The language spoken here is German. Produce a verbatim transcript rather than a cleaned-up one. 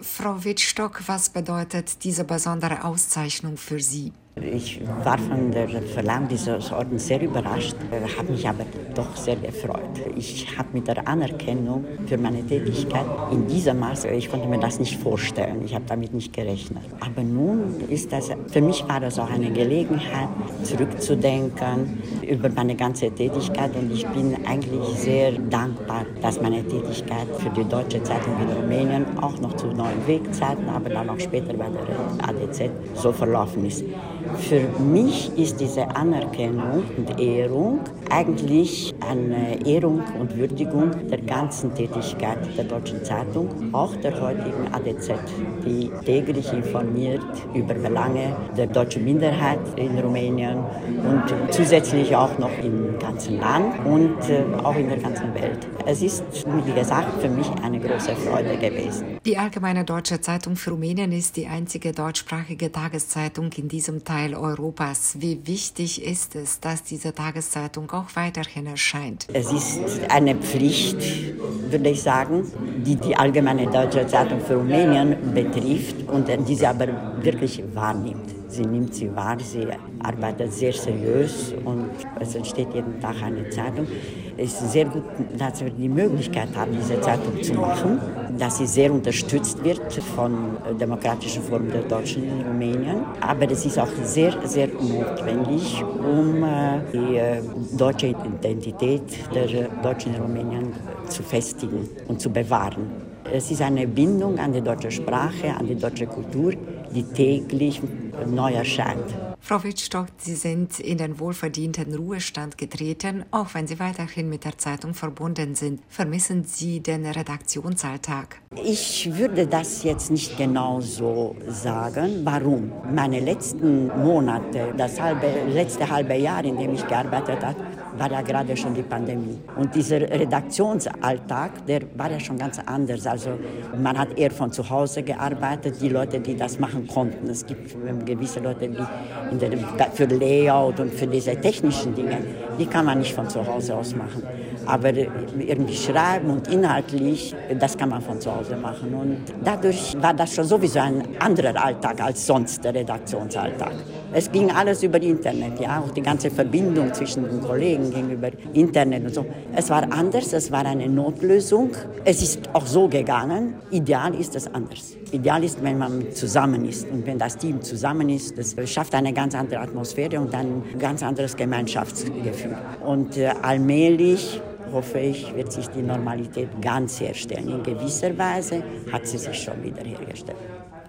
Frau Wittstock, was bedeutet diese besondere Auszeichnung für Sie? Ich war von der Verleihung dieses Ordens sehr überrascht, habe mich aber doch sehr gefreut. Ich habe mit der Anerkennung für meine Tätigkeit in diesem Maße, ich konnte mir das nicht vorstellen, ich habe damit nicht gerechnet. Aber nun ist das, für mich war das auch eine Gelegenheit, zurückzudenken über meine ganze Tätigkeit, und ich bin eigentlich sehr dankbar, dass meine Tätigkeit für die Deutsche Zeitung in Rumänien auch noch zu neuen Wegzeiten, aber dann auch später bei der A D Z so verlaufen ist. Für mich ist diese Anerkennung und Ehrung eigentlich eine Ehrung und Würdigung der ganzen Tätigkeit der Deutschen Zeitung, auch der heutigen A D Z, die täglich informiert über Belange der deutschen Minderheit in Rumänien und zusätzlich auch noch im ganzen Land und auch in der ganzen Welt. Es ist, wie gesagt, für mich eine große Freude gewesen. Die Allgemeine Deutsche Zeitung für Rumänien ist die einzige deutschsprachige Tageszeitung in diesem Teil Europas. Wie wichtig ist es, dass diese Tageszeitung auch weiterhin erscheint? Es ist eine Pflicht, würde ich sagen, die die Allgemeine Deutsche Zeitung für Rumänien betrifft und die sie aber wirklich wahrnimmt. Sie nimmt sie wahr, sie arbeitet sehr seriös und es entsteht jeden Tag eine Zeitung. Es ist sehr gut, dass wir die Möglichkeit haben, diese Zeitung zu machen, dass sie sehr unterstützt wird von Demokratischen Forum der Deutschen in Rumänien. Aber es ist auch sehr, sehr notwendig, um die deutsche Identität der Deutschen in Rumänien zu festigen und zu bewahren. Es ist eine Bindung an die deutsche Sprache, an die deutsche Kultur, die täglich neu erscheint. Frau Wittstock, Sie sind in den wohlverdienten Ruhestand getreten, auch wenn Sie weiterhin mit der Zeitung verbunden sind. Vermissen Sie den Redaktionsalltag? Ich würde das jetzt nicht genau so sagen. Warum? Meine letzten Monate, das halbe, letzte halbe Jahr, in dem ich gearbeitet habe, war ja gerade schon die Pandemie. Und dieser Redaktionsalltag, der war ja schon ganz anders. Also man hat eher von zu Hause gearbeitet, die Leute, die das machen konnten. Es gibt gewisse Leute, die in der, für Layout und für diese technischen Dinge, die kann man nicht von zu Hause aus machen. Aber irgendwie schreiben und inhaltlich, das kann man von zu Hause machen. Und dadurch war das schon sowieso ein anderer Alltag als sonst der Redaktionsalltag. Es ging alles über Internet, ja, auch die ganze Verbindung zwischen den Kollegen gegenüber Internet und so. Es war anders, es war eine Notlösung. Es ist auch so gegangen. Ideal ist es anders. Ideal ist, wenn man zusammen ist und wenn das Team zusammen ist, das schafft eine ganz andere Atmosphäre und ein ganz anderes Gemeinschaftsgefühl. Und äh, allmählich, hoffe ich, wird sich die Normalität ganz herstellen. In gewisser Weise hat sie sich schon wieder hergestellt.